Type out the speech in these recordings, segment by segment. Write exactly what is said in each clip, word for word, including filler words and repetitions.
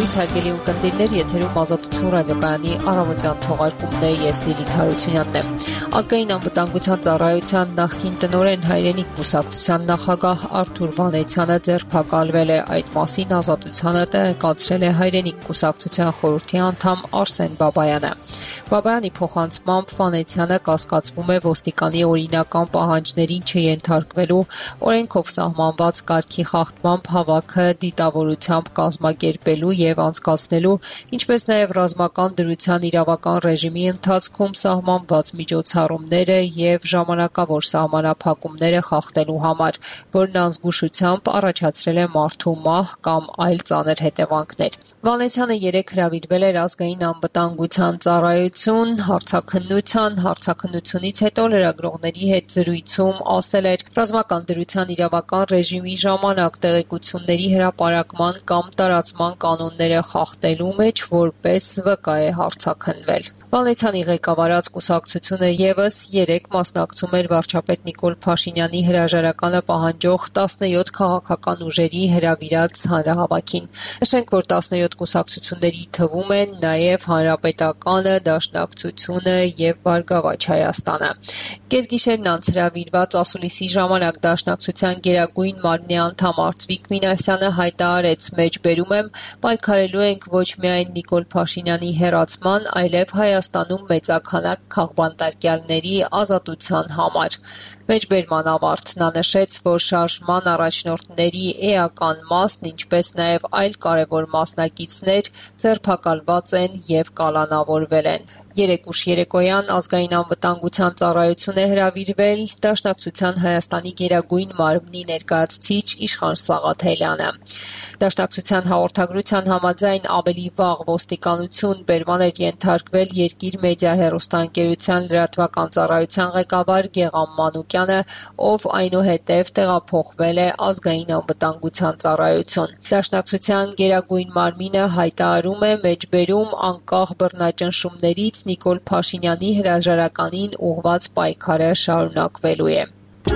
Ձեզ հարգելի ունկնդիրներ, եթերում Ազատություն ռադիոկայանի առավոտյան թողարկումն է, ես Լիլիթ Հարությունյանն եմ։ Ազգային անվտանգության ծառայության նախկին տնօրեն Հայրենիք կուսակցության նախագահ Արթուր Վանեցյանը ձերբակալվել է։ Այդ մասին Ազատությանը տեղեկացրել է Հայրենիք կուսակցության խորհրդի անդամ Արսեն Բաբայանը։ Բաբայանի փոխանցմամբ Վանեցյանը կասկածվում է ոստիկանի օրինական պահանջներին չենթարկվելու, օրենքով սահմանված կարգի խախտմամբ հավաքը դիտավորությամբ կազմակերպելու եւ անցկացնելու, ինչպես նաեւ ռազմական դրության իրավական ռեժիմի ընթացքում սահմանված միջոցառումները եւ ժամանակավոր սահմանափակումները խախտելու համար, որն անզգուշությամբ առաջացրել է մարդու մահ կամ այլ ծանր հետևանքներ։ Վանեցյանը երեկ հրավիրվել էր ազգային անվտանգության ծառայություն, հարցաքննության, հարցաքննությունից հետո լրագրողների հետ զրույցում ասել էր, ռազմական դրության իրավական ռեժիմի ժամանակ տեղեկությունների հրապարակման կամ տարածման կանոնները խախտելու մեջ որպես վկա է հարցաքննվել։ Վանեցյանի ղեկավարած կուսակցությունը եւս երեկ մասնակցում էր վարչապետ Նիկոլ Փաշինյանի հրաժարականը պահանջող տասնյոթ քաղաքական ուժերի հրավիրած հանրահավաքին։ Նշենք, որ տասնյոթ կուսակցությունների թվում են նաեւ Հանրապետականը, Դաշնակցությունը եւ Բարգավաճ Հայաստանը։ Կեսգիշերն անց հրավիրված ասուլիսի ժամանակ Դաշնակցության գերագույն մարմնի անդամ Արծվիկ Մինասյանը հայտարարեց. «Մեջբերում եմ, պայքարելու ենք ոչ միայն Նիկոլ Փաշինյանի հեռացման, այլև Հայաստանում մեծաքանակ քաղբանտարկյալների ազատության համար»։ Մեջբերման ավարտ նա նշեց, որ շարժման առաջնորդների էական մասն, ինչպես նաև այլ կարևոր մասնակիցներ ձերբակալված են եւ կալանավորվել են։ Երեկ ուշ երեկոյան ազգային անվտանգության ծառայություն է հրավիրվել Դաշնակցության Հայաստանի գերագույն մարմնի ներկայացուցիչ Իշխան Սաղաթելյանը։ Դաշնակցության հաղորդագրության համաձայն ավելի վաղ ոստիկանություն բերման էր ենթարկվել Երկիր մեդիա հեռուստաընկերության լրատվական ծառայության ղեկավար Գեղամ Մանուկյանը, ով այնուհետև տեղափոխվել է ազգային անվտանգության ծառայություն։ Դաշնակցության գերագույն մարմինը հայտարարում է մեջբերում անկախ բռնաճնշումներից Նիկոլ Փաշինյանի հրաժարականին ուղղված պայքարը շարունակվելու է։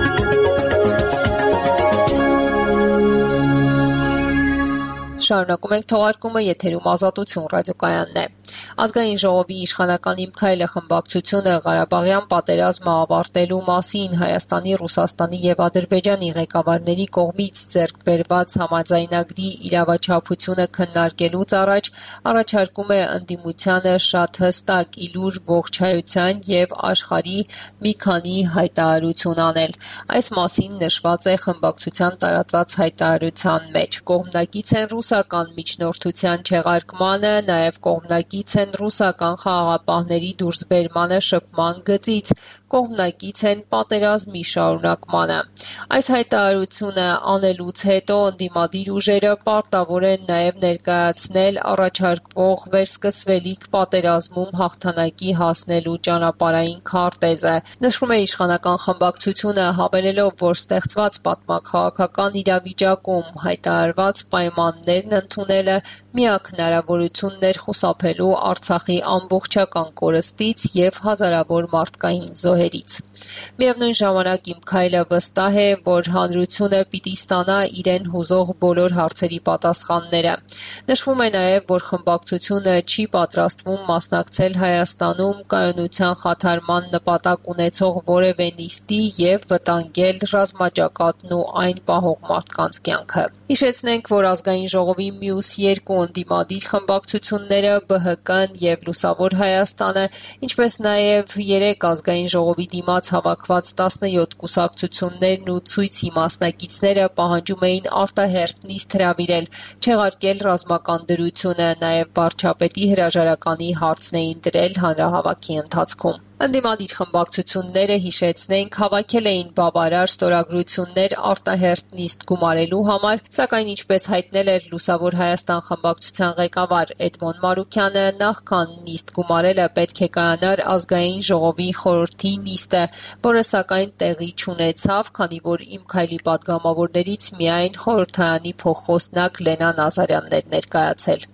Շարունակում ենք թողարկումը, եթերում Ազատություն ռադիոկայանն է։ Ազգային ժողովի իշխանական «Իմ քայլը» խմբակցությունը Ղարաբաղյան պատերազմը ավարտելու մասին Հայաստանի, Ռուսաստանի եւ Ադրբեջանի ղեկավարների կողմից ձեռք բերված համաձայնագրի իրավաչափությունը քննարկելուց առաջ առաջարկում է ընդդիմությանը շատ հստակ, իլուր, ողջայության եւ աշխարհի մի քանի հայտարարություն անել։ Այս մասին նշված է խմբակցության տարածած հայտարարության մեջ։ Կողմնակից են ռուսական միջնորդության չեղարկմանը, նաեւ կողմնակից են ռուսական խաղաղապահների դուրսբերմանը շփման գծից, կողմնակից են պատերազմի շարունակմանը։ Այս հայտարարությունը անելուց հետո ընդդիմադիր ուժերը պարտավոր են նաև ներկայացնել առաջարկվող վերսկսվելիք պատերազմում հաղթանակի հասնելու ճանապարհային քարտեզը։ Նշվում է իշխանական խմբակցությունը, հավելելով, որ ստեղծված պատմաքաղաքական իրավիճակում հայտարարված պայմաններն ընդունելը միակ հնարավորությունն էր խուսափելու Արցախի ամբողջական կորստից եւ հազարավոր մարդկային զոհերից։ Միևնույն ժամանակ «Իմ քայլը» վստահ է, որ հանրությունը պիտի ստանա իրեն հուզող բոլոր հարցերի պատասխանները։ Նշվում է նաև, որ խմբակցությունը չի պատրաստվում մասնակցել Հայաստանում կայունության խաթարման նպատակ ունեցող որևէ նիստի եւ վտանգել ռազմաճակատն ու այն պահող մարդկանց կյանքը։ Հիշեցնենք, որ ազգային ժողովի մյուս երկու ընդդիմադիր խմբակցությունները Բ Հ Կն եւ Լուսավոր Հայաստանը, ինչպես նաեւ երեք ազգային ժողովի դիմաց հավաքված տասնյոթ կուսակցություններն ու ցույցի մասնակիցները պահանջում էին արտահերթ նիստ հրավիրել, չեղարկել ռազմական դրությունը, նաեւ վարչապետի հրաժարականի հարցն էին դրել հանրահավաքի ընթացքում։ Ընդդիմադիր խմբակցությունները, հիշեցնենք, հավաքել էին բավարար ստորագրություններ արտահերթ նիստ գումարելու համար, սակայն ինչպես հայտնել էր Լուսավոր Հայաստան խմբակցության ղեկավար Էդմոն Մարուկյանը, նախքան նիստ գումարելը պետք է կայանար ազգային ժողովի խորհրդի նիստը, որը սակայն տեղի չունեցավ, քանի որ «Իմ քայլի» պատգամավորներից միայն խորհրդարանի փոխխոսնակ Լենա Նազարյանն էր ներկայացել։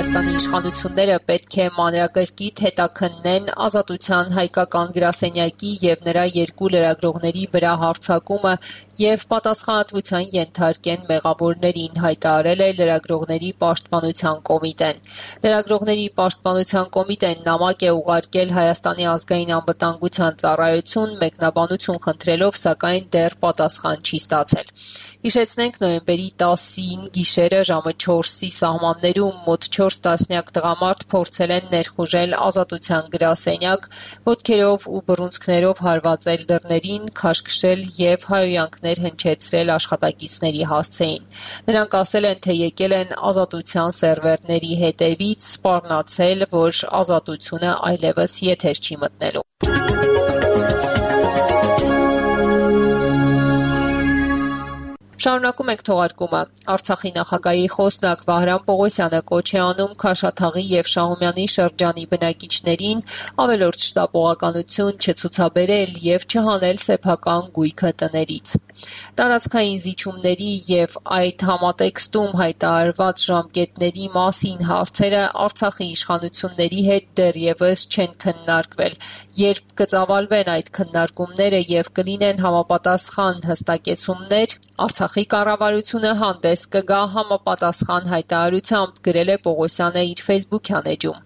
Հայաստանի իշխանությունները պետք է մանրակրկիտ հետաքննեն ազատության հայկական գրասենյակի եւ նրա երկու լրագրողների վրա հարձակումը եւ պատասխանատվության ենթարկեն մեղավորներին, հայտարարել է Լրագրողների պաշտպանության կոմիտեն։ Լրագրողների պաշտպանության կոմիտեն նամակ է ուղարկել Հայաստանի ազգային անվտանգության ծառայություն մեկնաբանություն խնդրելով, սակայն դեռ պատասխան չի ստացել։ Հիշեցնենք, նոյեմբերի տասին գիշերը ժամը չորսի սահմաններում մոտ չորս տասնյակ տղամարդ փորձել են ներխուժել ազատության գրասենյակ, ոտքերով ու բռունցքներով հարվածել դռներին, քաշքշել եւ հայհոյանքներ հնչեցրել աշխատակիցների հասցեին։ Նրանք ասել են, թե եկել են ազատության սերվերների հետևից, սպառնացել, որ ազատությունը այլևս եթեր չի մտնելու։ Շարունակում ենք թողարկումը։ Արցախի նախագահի խոսնակ Վահրամ Պողոսյանը կոչ է անում Քաշաթաղի եւ Շահումյանի շրջանի բնակիչներին ավելորդ շտապողականություն չցուցաբերել եւ չհանել սեփական գույքը տներից։ Տարածքային զիջումների եւ այդ համատեքստում հայտարարված ժամկետների մասին հարցերը Արցախի իշխանությունների հետ դեռևս չեն քննարկվել։ Երբ կծավալվեն այդ քննարկումները եւ կլինեն համապատասխան հստակեցումներ, Արցախի կառավարությունը հանդես կգա համապատասխան հայտարարությամբ, գրել է Պողոսյանը իր Facebook-յան էջում։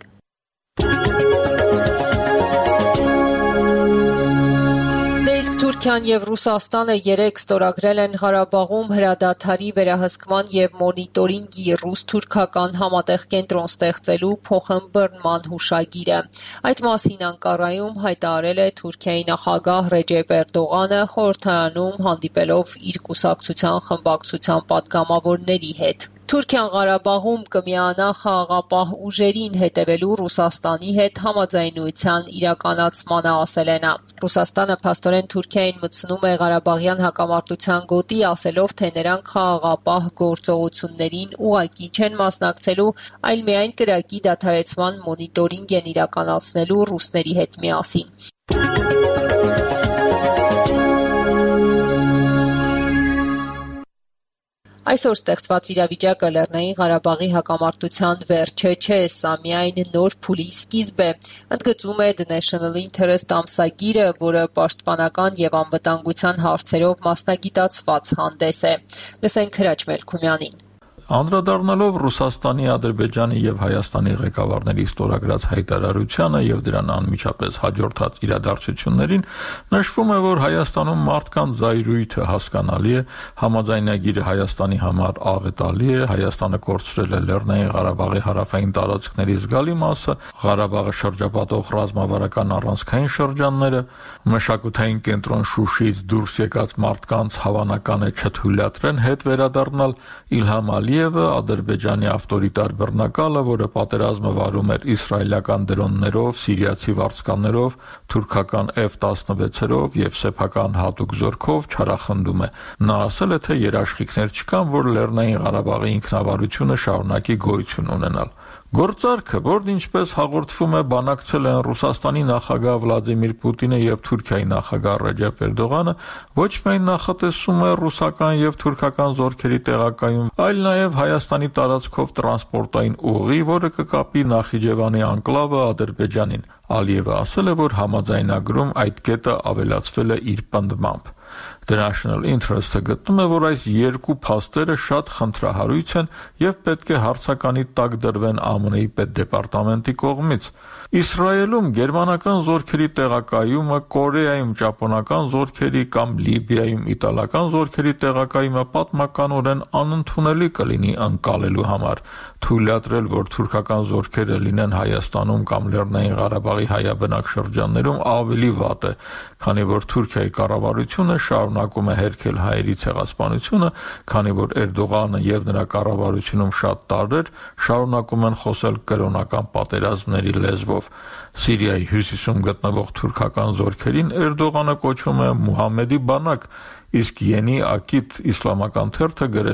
Իսկ Թուրքիան եւ Ռուսաստանը երեկ ստորագրել են Ղարաբաղում հրադադարի վերահսկման եւ մոնիտորինգի ռուս-թուրքական համատեղ կենտրոն ստեղծելու փոխըմբռնման հուշագիրը։ Այդ մասին Անկարայում հայտարարել է Թուրքիայի նախագահ Ռեջեփ Էրդողանը խորհրդարանում հանդիպելով իր կուսակցության խմբակցության պատգամավորների հետ։ Թուրքիան Ղարաբաղում կմիանա խաղաղապահ ուժերին հետևելու Ռուսաստանի հետ համաձայնության իրականացմանը, ասել է նա։ Ռուսաստանը փաստորեն Թուրքիային մտցնում է Ղարաբաղյան հակամարտության գոտի, ասելով, թե նրանք խաղաղապահ գործողություններին ուղղակի չեն մասնակցելու, այլ միայն կրակի դադարեցման մոնիտորինգ են իրականացնելու ռուսների հետ միասին։ Այսօր ստեղծված իրավիճակը Լեռնային Ղարաբաղի հակամարտության վերջը չէ, սա միայն նոր փուլի սկիզբ է, ընդգծում է The National Interest ամսագիրը, որը պաշտպանական եւ անվտանգության հարցերով մասնագիտացված հանդես է։ Լսենք Հրաչ Մելքումյանին։ Անդրադառնալով Ռուսաստանի, Ադրբեջանի եւ Հայաստանի ղեկավարների ստորագրած հայտարարությանը եւ դրան անմիջապես հաջորդած իրադարձություններին, նշվում է, որ Հայաստանում մարդկանց զայրույթը հասկանալի է, համաձայնագիրը Հայաստանի համար աղետալի է, Հայաստանը կորցրել է Լեռնային Ղարաբաղի հարավային տարածքների զգալի մասը, Ղարաբաղը շրջապատող ռազմավարական առանցքային շրջանները, մշակութային կենտրոն Շուշիից դուրս եկած մարդկանց հավանական է չթույլատրեն հետ վերադառնալ, Իլհամ Ալիևը, Ադրբեջանի ավտորիտար բռնակալը, որը պատերազմը վարում էր իսրայելական դրոններով, սիրիացի վարձկաններով, թուրքական F տասնվեցերով եւ սեփական հատուկ զորքով չարախնդում է։ Նա ասել է, թե երաշխիքներ չկան, որ Լեռնային Ղարաբաղի ինքնավարությունը շարունակի գոյություն ունենալ։ Գործարքը, որն ինչպես հաղորդվում է, բանակցել են Ռուսաստանի նախագահ Վլադիմիր Պուտինը եւ Թուրքիայի նախագահ Ռեջեփ Էրդողանը, ոչ միայն նախատեսում է ռուսական եւ թուրքական զորքերի տեղակայում, այլ նաեւ Հայաստանի տարածքով տրանսպորտային ուղի, որը կկապի Նախիջևանի անկլավը Ադրբեջանին։ Ալիևը ասել է, որ համաձայնագրում այդ կետը ավելացվել է իր պնդմամբ։ The National Interest-ը գտնում է, որ այս երկու փաստերը շատ խնդրահարույց են եւ պետք է հարցականի տակ դրվեն ԱՄՆ-ի պետդեպարտամենտի կողմից։ Իսրայելում գերմանական զորքերի տեղակայումը, Կորեայում ճապոնական զորքերի կամ Լիբիայում իտալական զորքերի տեղակայումը պատմականորեն անընդունելի կլինի ընկալելու համար։ Թույլատրել, որ թուրքական զորքերը լինեն Հայաստանում կամ Լեռնային Ղարաբաղի հայաբնակ շրջաններում ավելի վատ է, քանի որ Թուրքիայի կառավարությունը շարունակում է հերքել հայերի ցեղասպանությունը, քանի որ Էրդողանը եւ նրա կառավարությունում շատ տարբեր շարունակում են խոսել կրոնական պատերազմների լեզվով։ Սիրիայի հյուսիսում գտնվող թուրքական զորքերին Էրդողանը կոչում է Մուհամմեդի բանակ, իսկ Յենի Ակիդ իսլամական թերթը գրել է.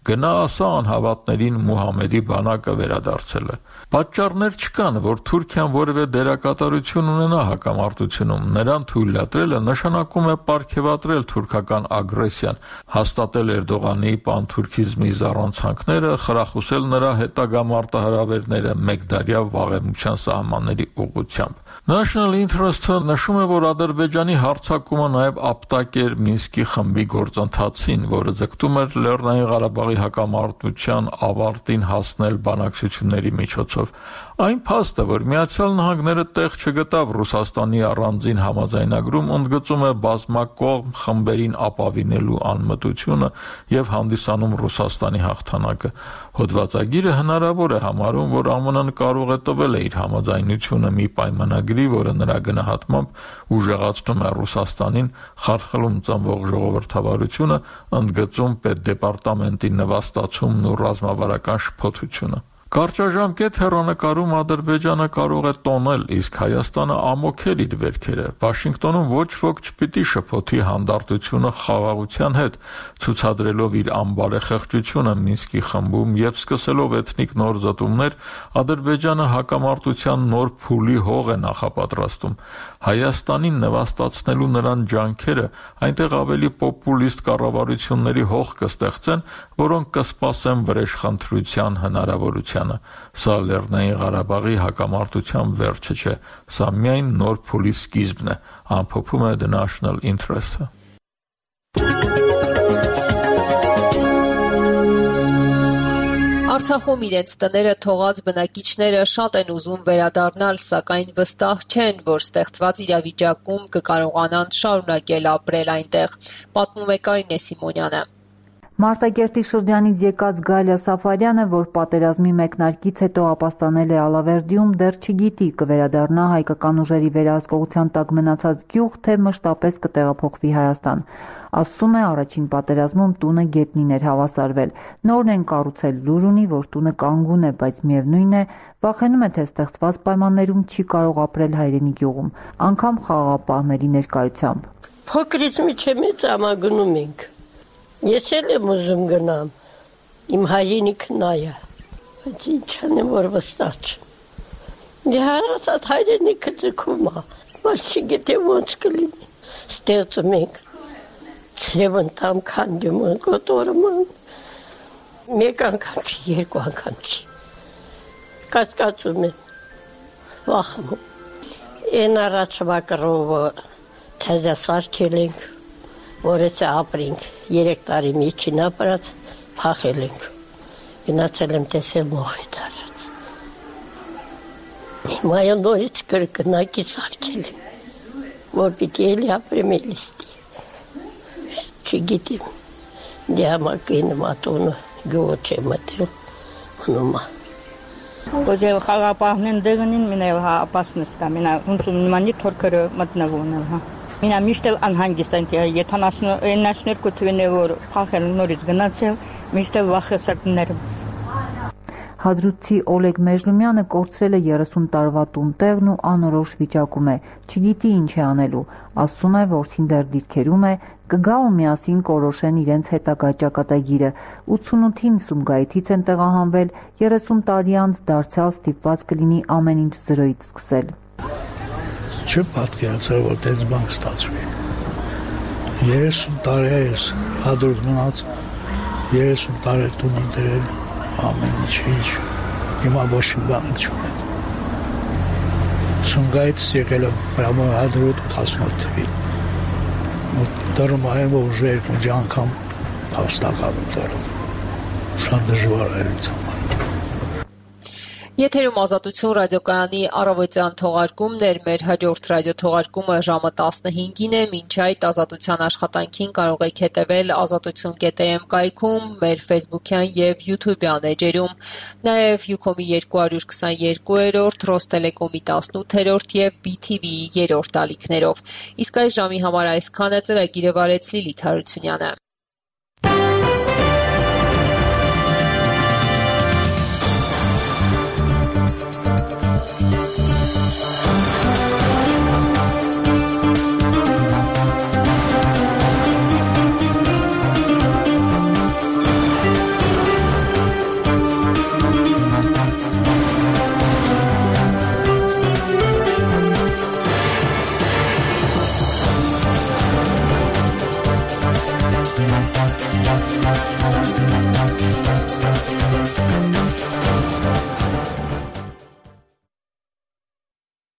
Գնա ասա անհավատներին Մուհամեդի բանակը վերադարձել է։ Պատճառներ չկան, որ Թուրքիան որևէ դերակատարություն ունենա հակամարտությունում։ Նրան թույլատրելը նշանակում է պարգևատրել թուրքական ագրեսիան, հաստատել Էրդողանի պանթուրքիզմի զառանցանքները, խրախուսել նրա հետագա մարտահրավերները մեկդարյա վաղեմության սահմանների ուղղությամբ։ National Interest-ը նշում է, որ Ադրբեջանի հարձակումը նաև ապտակ էր Մինսկի խմբի գործընթացին, որը ձգտում էր Լեռնային Ղարաբաղի հակամարտության ավարտին հասնել բանակցությունների միջոցով։ Այն փաստը, որ Միացյալ Նահանգները տեղ չգտավ Ռուսաստանի առանձին համաձայնագրում, ընդգծում է բազմակողմ խմբերին ապավինելու անմտությունը և հանդիսանում Ռուսաստանի հաղթանակը։ Հոդվածագիրը հնարավոր է համարում, որ ԱՄՆ-ն կարող է տվել է իր համաձայնությունը մի պայմանագրի, որը նրա գնահատմամբ ուժեղացնում է Ռուսաստանին, խարխլում ծնվող ժողովրդավարությունը, ընդգծում պետդեպարտամենտի նվաստացումն ու ռազմավարական շփոթությունը։ Կարճաժամկետ հեռանկարում Ադրբեջանը կարող է տոնել, իսկ Հայաստանը ամոքել իր վերքերը։ Վաշինգտոնում ոչ ոք չպիտի շփոթի հանդարտությունը խաղաղության հետ, ցուցադրելով իր անբարեխեղճությունը Մինսկի խմբում և սկսելով էթնիկ նոր զտումներ, Ադրբեջանը հակամարտության նոր փուլի հող է նախապատրաստում։ Հայաստանին նվաստացնելու նրան ջանքերը այնտեղ ավելի պոպուլիստ կառավարությունների հող կստեղծեն, որոնք կսպասեն վրեժխնդրության հնարավորությանը։ Սա Լեռնային Ղարաբաղի հակամարտության վերջը չէ, սա միայն նոր փուլի սկիզբն է, ամփոփում է The National Interest-ը։ Արցախում իրենց տները թողած բնակիչները շատ են ուզում վերադառնալ, սակայն վստահ չեն, որ ստեղծված իրավիճակում կկարողանան շարունակել ապրել այնտեղ, պատմում է Կարինե Սիմոնյանը։ Մարտակերտի շրջանից եկած Գալիա Սաֆարյանը, որ պատերազմի մեկնարկից հետո ապաստանել է Ալավերդիում, դեռ չգիտի կվերադառնա հայկական ուժերի վերահսկողության տակ մնացած գյուղ, թե մշտապես կտեղափոխվի Հայաստան։ Ասում է, առաջին պատերազմում տունը գետնին էր հավասարվել։ Նորն են կառուցել, լուր ունի, որ տունը կանգուն է, բայց միևնույն է, վախենում է, թե ստեղծված պայմաններում չի կարող ապրել հայրենի գյուղում, անգամ խաղաղապահների ներկայությամբ։ Փոքրից միջև մեծ ամագնում ենք։ Ես էլ եմ ուզում գնամ, իմ հայրենիքն նա է, բայց ինչ անեմ, որ վստահ չեմ։ Դե հարացած հայրենիքը ձգում է, բայց չգիտեմ ոնց կլինի։ Ստեղծում ենք, ցրևն տամ քանդում են, կոտորում են, մեկ անգամ չի, երկու անգամ չի։ Կասկածում եմ, վախում։ Են առաջվա կռովը թեզը սարքել ենք, որ էսը ապրինք, երեք տարի միջին ապրած, փախել ենք, գնացել եմ տեսել մոխ է դարած։ Հիմա նորից կրկնակի սարքել եմ, որ պիտի էլի ապրեմ էլիստի։ Չգիտեմ, դե համակին մատոնը գյուղը չեմ մտել, մնում է։ Ոզև խաղապահնեն դեղնին մինը ապասնս կա, մինա ունսում նմանի թորքերը մտնվում են, հա։ Մինա միշտ էլ անհանգիստ են, յետանասներկու թվին է, որ փախել նորից գնացել, միշտ էլ վախը սրտներս։ Հադրութի Օլեգ Մեժլումյանը կորցրել է երեսուն տարվա տունտեղն ու անորոշ վիճակում է, չգիտի ինչ է անելու, ասում է, որդին դեռ դիրքերում է, կգա ու միասին կորոշեն իրենց հետագա ճակատագիրը, ութսունութին Սումգայիթից են տեղահանվել, երեսուն տարի անց դարձյալ ստիպված կլինի ամեն ինչ զրոյից սկսել։ Չեմ պատկերացրել, որ տենց բան կստացվի։ երեսուն տարի է ես հադրուտ մնաց, երեսուն տարի տուն ընտրել, ամեն ինչ, ինչ, հիմա ոչ մի բան չունեմ։ Սումգայիթից եկել եմ հրամով հադրուտ ութասունութ թվին։ Դրում այեմ, որ ուժը երկու անգամ հավստականում դրում։ Շատ դժվար էր ինձ համար։ Եթերում Ազատություն ռադիոկայանի առավոտյան թողարկումներ, մեր հաջորդ ռադիոթողարկումը ժամը տասնհինգին է, մինչ այդ Ազատության աշխատանքին կարող եք հետևել ազատություն կետ am կայքում, մեր ֆեյսբուքյան և յութուբյան էջերում, նաև Յուքոմի երկու քսաներկուերորդ, Ռոստելեկոմի տասնութերորդ և բի թի վիի երրորդ ալիքներով։ Իսկ այս ժամի համար այսքանը, ծրագիրը վարեց Լիլիթ Հարությունյանը։